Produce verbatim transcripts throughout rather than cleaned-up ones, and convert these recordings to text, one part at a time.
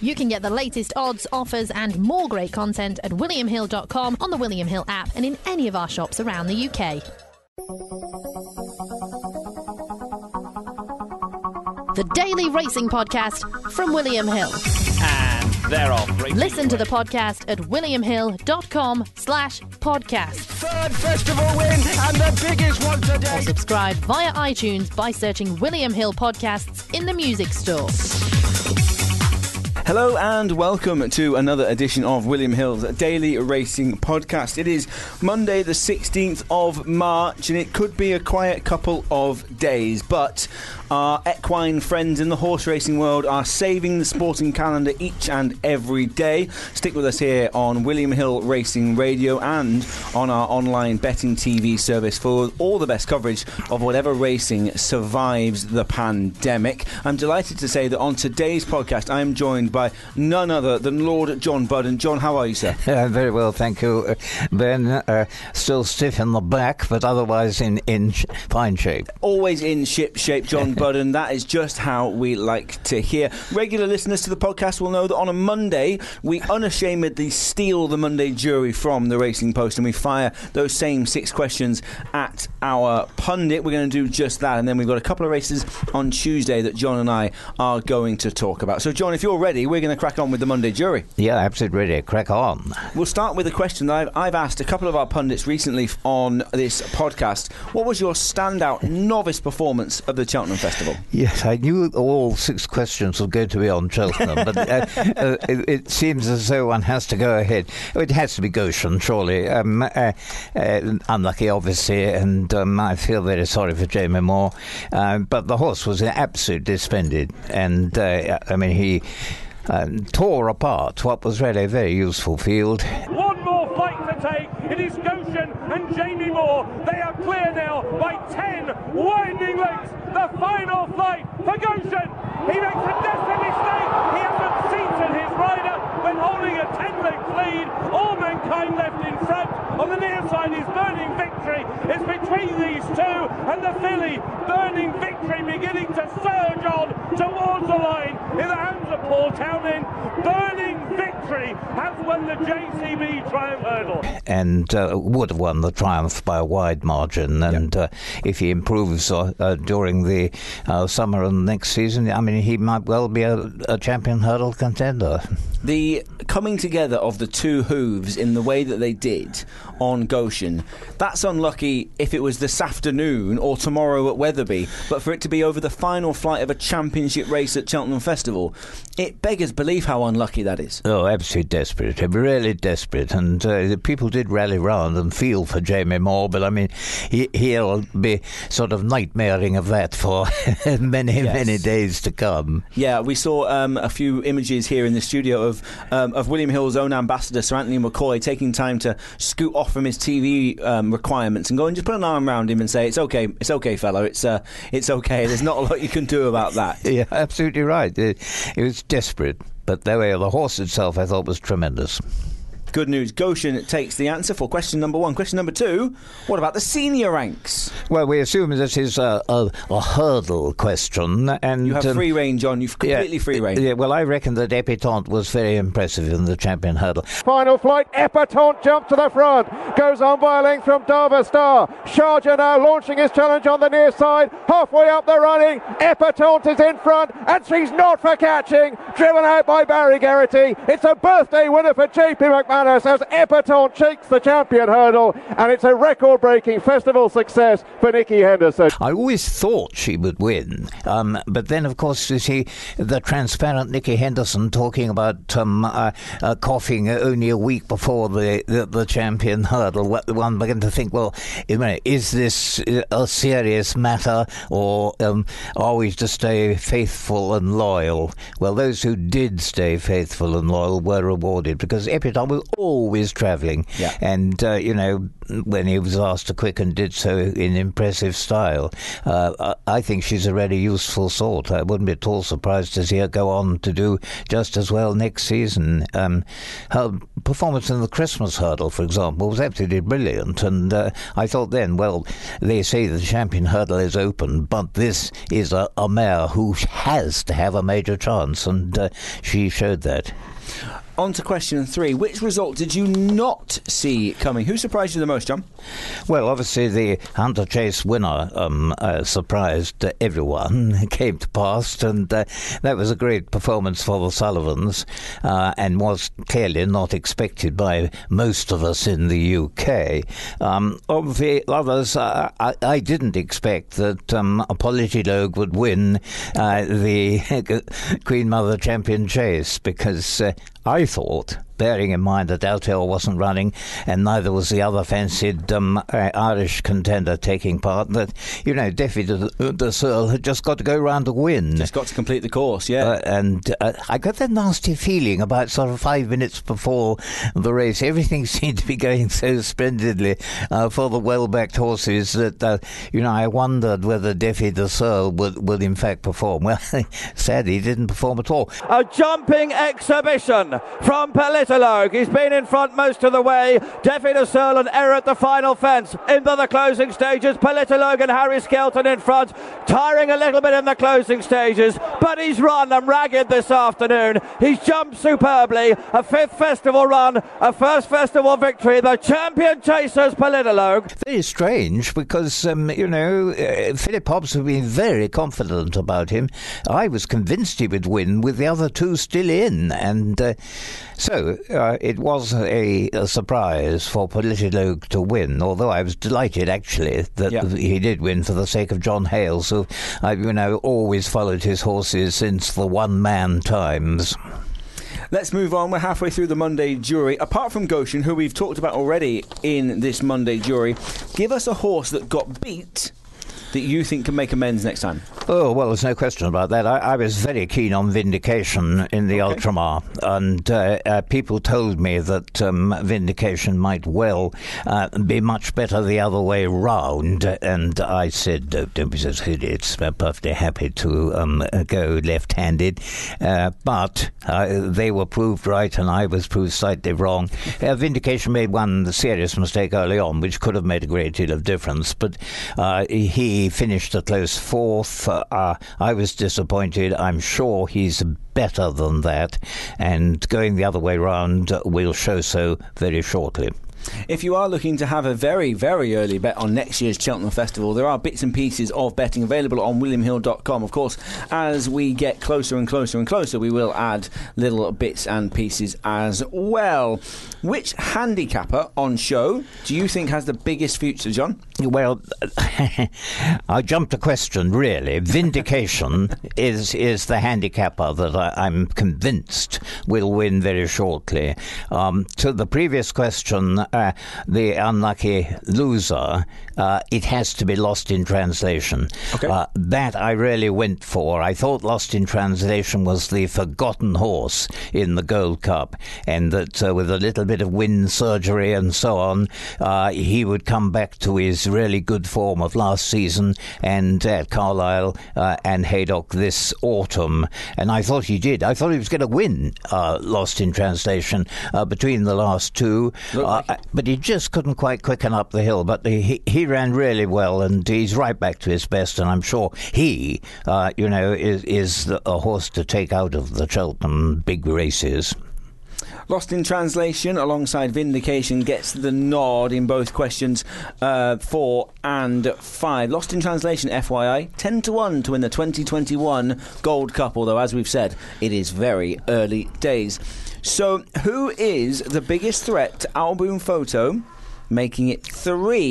You can get the latest odds, offers and more great content at william hill dot com, on the William Hill app and in any of our shops around the U K. The Daily Racing Podcast from William Hill. And they're off. Racing Listen to away. the podcast at william hill dot com slash podcast. Third festival win and the biggest one today. Or subscribe via iTunes by searching William Hill Podcasts in the music store. Hello and welcome to another edition of William Hill's Daily Racing Podcast. It is Monday the sixteenth of March and it could be a quiet couple of days, but our equine friends in the horse racing world are saving the sporting calendar each and every day. Stick with us here on William Hill Racing Radio and on our online betting T V service for all the best coverage of whatever racing survives the pandemic. I'm delighted to say that on today's podcast I am joined by none other than Lord John Budden. John, how are you, sir? Uh, very well, thank you, uh, Ben. Uh, still stiff in the back, but otherwise in, in sh- fine shape. Always in ship shape, John Budden. That is just how we like to hear. Regular listeners to the podcast will know that on a Monday, we unashamedly steal the Monday jury from the Racing Post and we fire those same six questions at our pundit. We're going to do just that. And then we've got a couple of races on Tuesday that John and I are going to talk about. So, John, if you're ready, we're going to crack on with the Monday jury. Yeah, absolutely ready. Crack on. We'll start with a question that I've, I've asked a couple of our pundits recently on this podcast. What was your standout novice performance of the Cheltenham Festival? Yes, I knew all six questions were going to be on Cheltenham, but uh, uh, it, it seems as though one has to go ahead. It has to be Goshen, surely. Um, uh, uh, unlucky, obviously, and um, I feel very sorry for Jamie Moore. Uh, but the horse was absolutely splendid, and uh, I mean, he um, tore apart what was really a very useful field. One more flight to take. It is Goshen and Jamie Moore. They are clear now by ten winding lengths. The final flight for Goshen. He makes a desperate mistake. He hasn't seated his rider when holding a ten-length lead. All Mankind left in front. On the near side is Burning Victory. It's between these two and the filly. Burning Victory beginning to surge on towards the line in the hands of Paul Townend. Burning Victory has won the J C B Triumph Hurdle. And uh, would have won the Triumph by a wide margin. And yep. uh, if he improves uh, uh, during the uh, summer and next season, I mean, he might well be a, a champion hurdle contender. The coming together of the two hooves in the way that they did on Goshen, that's unlucky if it was this afternoon or tomorrow at Wetherby, but for it to be over the final flight of a championship race at Cheltenham Festival, it beggars belief how unlucky that is. Oh, absolutely desperate, really desperate, and uh, the people did rally round and feel for Jamie Moore, but I mean, he, he'll be sort of nightmaring of that for many, yes. many days to come. Yeah, we saw um, a few images here in the studio of um, of William Hill's own ambassador, Sir Anthony McCoy, taking time to scoot off from his T V um, requirements and go and just put an arm around him and say, "It's okay, it's okay, fellow. It's uh, it's okay. There's not a lot you can do about that." Yeah, absolutely right. It, it was desperate, but the way the horse itself, I thought, was tremendous. Good news. Goshen takes the answer for question number one. Question number two, what about the senior ranks? Well, we assume this is a, a, a hurdle question. And you have um, free rein, John. You've completely yeah, free rein. Yeah, well, I reckon that Epatante was very impressive in the champion hurdle. Final flight, Epatante jumps to the front, goes on by a length from Darva Star. Sharjah now launching his challenge on the near side, halfway up the running. Epatante is in front, and she's not for catching. Driven out by Barry Geraghty. It's a birthday winner for J P McManus as Epatante shakes the champion hurdle, and it's a record-breaking festival success for Nicky Henderson. I always thought she would win, um, but then, of course, you see the transparent Nicky Henderson talking about um, uh, uh, coughing only a week before the, the, the champion hurdle. One began to think, well, is this a serious matter, or um, are we to stay faithful and loyal? Well, those who did stay faithful and loyal were rewarded, because Epatante was always travelling. Yeah. And, uh, you know, when he was asked to quicken, did so in impressive style. Uh, I think she's a really useful sort. I wouldn't be at all surprised to see her go on to do just as well next season. Um, her performance in the Christmas hurdle, for example, was absolutely brilliant. And uh, I thought then, well, they say the champion hurdle is open, but this is a, a mare who has to have a major chance, and uh, she showed that. On to question three. Which result did you not see coming? Who surprised you the most, John? Well, obviously the Hunter Chase winner um, uh, surprised uh, everyone, came to pass, and uh, that was a great performance for the Sullivans, uh, and was clearly not expected by most of us in the U K. Um, of the others, uh, I, I didn't expect that um, Politilogue would win uh, the Queen Mother Champion Chase, because uh, I thought, bearing in mind that Altair wasn't running and neither was the other fancied um, uh, Irish contender taking part, that, you know, Defi de, de Searle had just got to go round to win. Just got to complete the course, yeah. Uh, and uh, I got that nasty feeling about sort of five minutes before the race. Everything seemed to be going so splendidly uh, for the well-backed horses that, uh, you know, I wondered whether Defi de Searle would, would in fact perform. Well, sadly, he didn't perform at all. A jumping exhibition from Politologue. He's been in front most of the way. Defi de Searle and Error at the final fence. Into the closing stages, Politologue and Harry Skelton in front. Tiring a little bit in the closing stages, but he's run and ragged this afternoon. He's jumped superbly. A fifth festival run, a first festival victory. The champion chasers, Politologue. Very strange, because, um, you know, uh, Philip Hobbs had been very confident about him. I was convinced he would win with the other two still in, and uh, so uh, it was a, a surprise for Politologue to win, although I was delighted, actually, that yeah. he did win for the sake of John Hales, who I've, you know, always followed his horses since the one-man times. Let's move on. We're halfway through the Monday Jury. Apart from Goshen, who we've talked about already in this Monday Jury, give us a horse that got beat that you think can make amends next time. Oh, well, there's no question about that. I, I was very keen on Vindication in the okay. Ultramar, and uh, uh, people told me that um, Vindication might well uh, be much better the other way round, and I said, uh, don't be so silly, it's perfectly happy to um, go left-handed, uh, but uh, they were proved right and I was proved slightly wrong. Uh, Vindication made one serious mistake early on, which could have made a great deal of difference, but uh, he He finished a close fourth. Uh, I was disappointed. I'm sure he's better than that, and going the other way round will show so very shortly. If you are looking to have a very, very early bet on next year's Cheltenham Festival, there are bits and pieces of betting available on william hill dot com. Of course, as we get closer and closer and closer, we will add little bits and pieces as well. Which handicapper on show do you think has the biggest future, John? Well, I jumped a question, really. Vindication is is the handicapper that I, I'm convinced will win very shortly. Um, to the previous question, uh, the unlucky loser, uh, it has to be Lost in Translation. Okay. Uh, that I really went for. I thought Lost in Translation was the forgotten horse in the Gold Cup, and that uh, with a little bit of wind surgery and so on, uh, he would come back to his really good form of last season and at Carlisle uh, and Haydock this autumn. And I thought he did. I thought he was going to win uh, Lost in Translation uh, between the last two, uh, like but he just couldn't quite quicken up the hill. But he, he ran really well, and he's right back to his best, and I'm sure he, uh, you know, is, is a horse to take out of the Cheltenham big races. Lost in Translation alongside Vindication gets the nod in both questions uh, four and five. Lost in Translation, F Y I, ten to one to win the twenty twenty-one Gold Cup, although as we've said, it is very early days. So who is the biggest threat to Al Boum Photo, making it three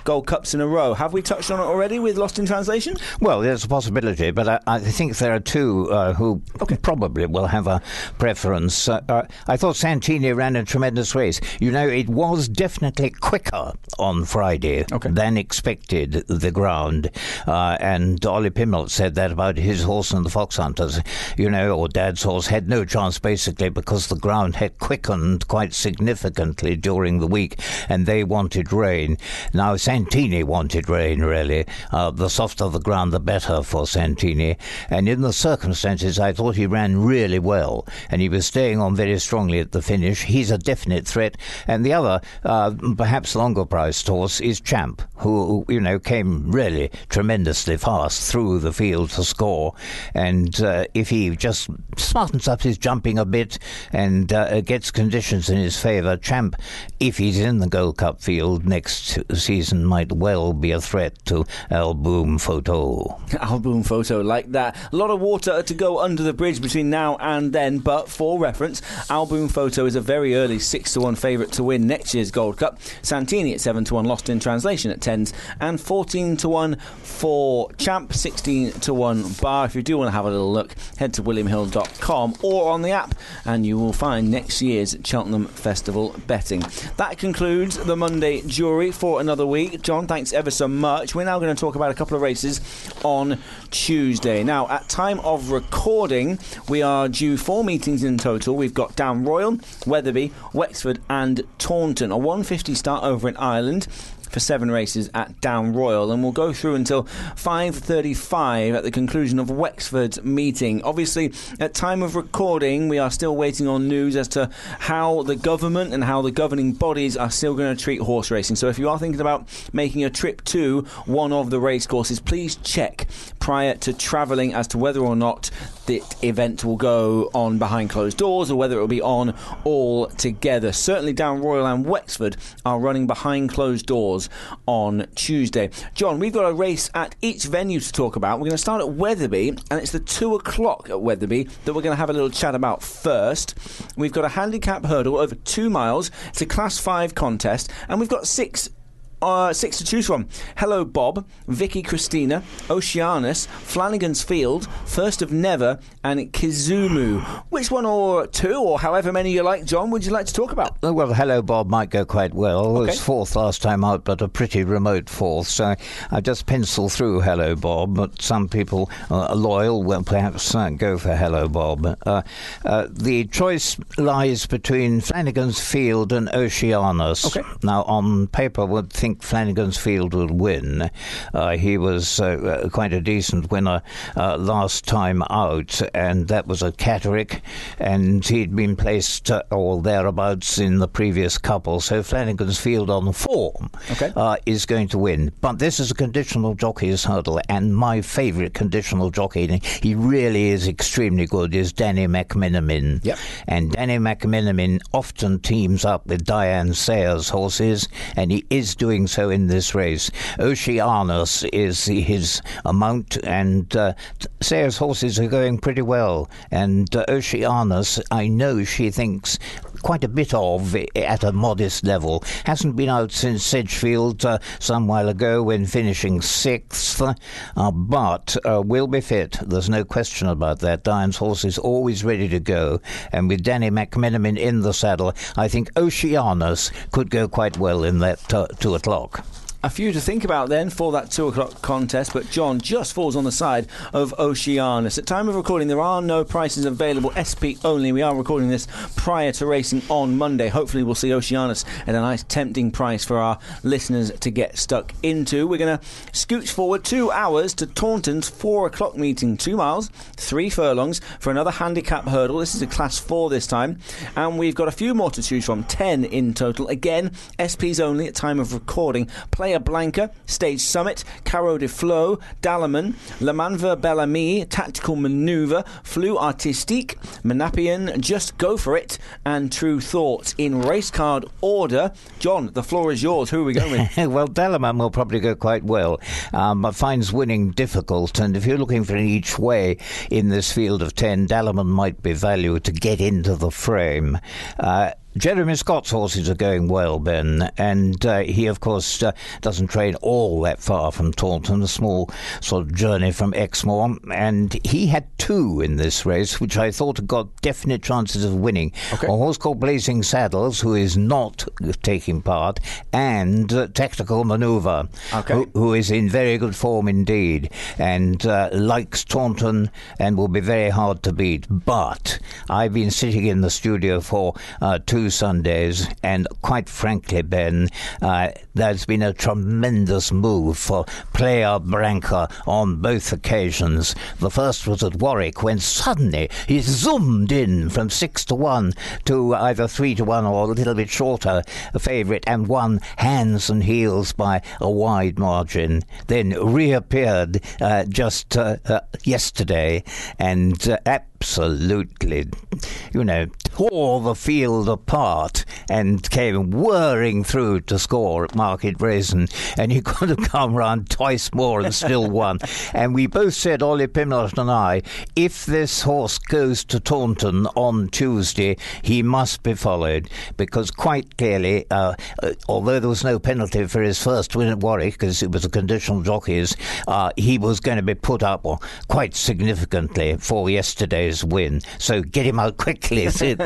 Gold Cups in a row. Have we touched on it already with Lost in Translation? Well, there's a possibility, but I, I think there are two uh, who okay. probably will have a preference. Uh, uh, I thought Santini ran a tremendous race. You know, it was definitely quicker on Friday okay. than expected, the ground. Uh, and Ollie Pimelt said that about his horse and the Fox Hunters. You know, or Dad's horse had no chance, basically, because the ground had quickened quite significantly during the week, and they wanted rain. Now, Santini wanted rain, really. Uh, the softer the ground, the better for Santini. And in the circumstances, I thought he ran really well, and he was staying on very strongly at the finish. He's a definite threat. And the other, uh, perhaps longer-priced horse, is Champ, who, you know, came really tremendously fast through the field to score. And uh, if he just smartens up his jumping a bit and uh, gets conditions in his favour, Champ, if he's in the Gold Cup field next season, might well be a threat to Alboom Photo. Alboom Photo, like that. A lot of water to go under the bridge between now and then, but for reference, Alboom Photo is a very early six to one favourite to win next year's Gold Cup. Santini at seven to one, Lost in Translation at tens, and fourteen to one for Champ, sixteen to one bar. If you do want to have a little look, head to william hill dot com or on the app, and you will find next year's Cheltenham Festival betting. That concludes the Monday Jury for another week. John, thanks ever so much. We're now going to talk about a couple of races on Tuesday. Now, at time of recording, we are due four meetings in total. We've got Down Royal, Wetherby, Wexford and Taunton. A one fifty start over in Ireland for seven races at Down Royal, and we'll go through until five thirty-five at the conclusion of Wexford's meeting. Obviously, at time of recording, we are still waiting on news as to how the government and how the governing bodies are still going to treat horse racing. So if you are thinking about making a trip to one of the racecourses, please check prior to travelling as to whether or not the event will go on behind closed doors or whether it will be on all together. Certainly Down Royal and Wexford are running behind closed doors on Tuesday. John, we've got a race at each venue to talk about. We're going to start at Wetherby, and it's the two o'clock at Wetherby that we're going to have a little chat about first. We've got a handicap hurdle over two miles. It's a class five contest, and we've got six Uh, six to choose from. Hello Bob, Vicky Christina, Oceanus, Flanagan's Field, First of Never, and Kizumu. Which one, or two, or however many you like, John, would you like to talk about? Oh, well, Hello Bob might go quite well. Okay. It was fourth last time out, but a pretty remote fourth, so I just pencil through Hello Bob, but some people uh, loyal will perhaps uh, go for Hello Bob. Uh, uh, the choice lies between Flanagan's Field and Oceanus. Okay. Now, on paper, would think Flanagan's Field would win. Uh, he was uh, quite a decent winner uh, last time out, and that was at Catterick, and he'd been placed uh, or thereabouts in the previous couple, so Flanagan's Field on form okay. uh, is going to win. But this is a conditional jockey's hurdle, and my favourite conditional jockey, and he really is extremely good, is Danny McMenamin. Yep. And Danny McMenamin often teams up with Diane Sayers' horses, and he is doing so in this race. Oceanus is his mount, and uh, Sayers' horses are going pretty well. And uh, Oceanus, I know she thinks quite a bit of at a modest level. Hasn't been out since Sedgefield uh, some while ago when finishing sixth, uh, but uh, will be fit. There's no question about that. Diane's horse is always ready to go, and with Danny McMenamin in the saddle, I think Oceanus could go quite well in that uh, two o'clock. A few to think about then for that two o'clock contest, but John just falls on the side of Oceanus. At time of recording, there are no prices available, S P only. We are recording this prior to racing on Monday. Hopefully we'll see Oceanus at a nice tempting price for our listeners to get stuck into. We're going to scooch forward two hours to Taunton's four o'clock meeting. Two miles, three furlongs for another handicap hurdle. This is a class four this time, and we've got a few more to choose from, ten in total. Again, S Ps only at time of recording. Play Blanca, Stage Summit, Caro de Flo, Dalaman, La Manva Bellamy, Tactical Maneuver, Flou Artistique, Menapian, Just Go For It, and True Thoughts. In race card order, John, the floor is yours. Who are we going with? Well, Dalaman will probably go quite well, um, but finds winning difficult, and if you're looking for an each way in this field of ten, Dalaman might be valued to get into the frame. Uh, Jeremy Scott's horses are going well, Ben, and uh, he, of course, uh, doesn't train all that far from Taunton, a small sort of journey from Exmoor, and he had two in this race, which I thought had got definite chances of winning. Okay. A horse called Blazing Saddles, who is not taking part, and uh, Tactical Manoeuvre, okay. who, who is in very good form indeed, and uh, likes Taunton and will be very hard to beat. But I've been sitting in the studio for uh, two Sundays, and quite frankly, Ben, uh, there's been a tremendous move for Playa Branca on both occasions. The first was at Warwick, when suddenly he zoomed in from six to one to either three to one or a little bit shorter favourite, and won hands and heels by a wide margin. Then reappeared uh, just uh, uh, yesterday, and uh, absolutely, you know, tore the field apart and came whirring through to score at Market Brazen, and he could have come round twice more and still won. And we both said, Ollie Pimlott and I, if this horse goes to Taunton on Tuesday, he must be followed, because quite clearly, uh, uh, although there was no penalty for his first win at Warwick, because it was a conditional jockeys, uh, he was going to be put up well, quite significantly for yesterday's win. So get him out quickly,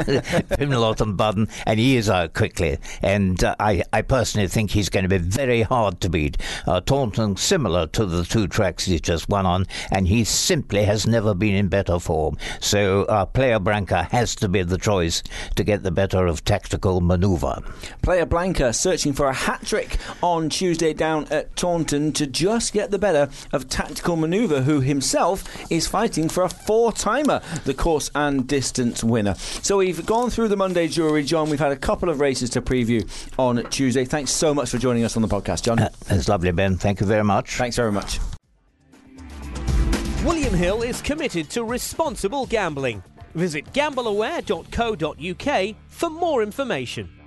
Pimlott and Budden, and he is out quickly. And uh, I, I personally think he's going to be very hard to beat. Uh, Taunton, similar to the two tracks he's just won on, and he simply has never been in better form. So uh, Playa Branca has to be the choice to get the better of Tactical Manoeuvre. Playa Branca searching for a hat-trick on Tuesday down at Taunton to just get the better of Tactical Manoeuvre, who himself is fighting for a four-timer, the course and distance winner. So we've gone through the Monday jury, John. We've had a couple of races to preview on Tuesday. Thanks so much for joining us on the podcast, John. Uh, it's lovely, Ben. Thank you very much. Thanks very much. William Hill is committed to responsible gambling. Visit gamble aware dot co dot uk for more information.